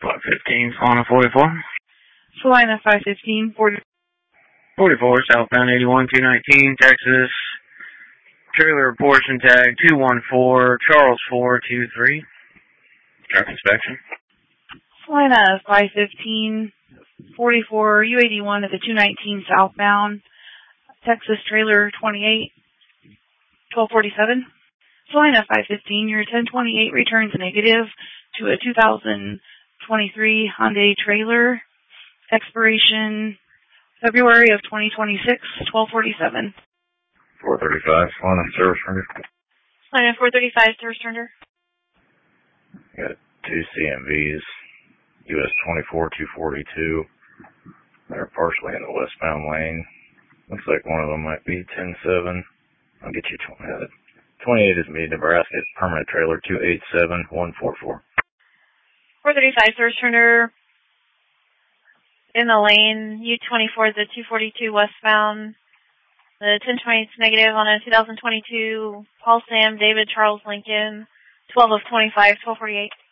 515, Salina 44. Salina 515, 44, southbound 81, 219, Texas. Trailer portion tag 214, Charles 423. Truck inspection. Salina 515, 44, U81 at the 219 southbound, Texas trailer 28, 1247. Salina 515, your 1028 returns negative to a 2023 Hyundai trailer, expiration February of 2026, 1247. 435, Salina service render. Salina 435, service render. Got two CMVs, US 24, 242. They're partially in the westbound lane. Looks like one of them might be 107. I'll get you 28 is me, Nebraska, permanent trailer 287144. 435, service render. In the lane, U24 is a 242 westbound. The 1020 is negative on a 2022 Paul Sam David Charles Lincoln, 12 of 25, 1248.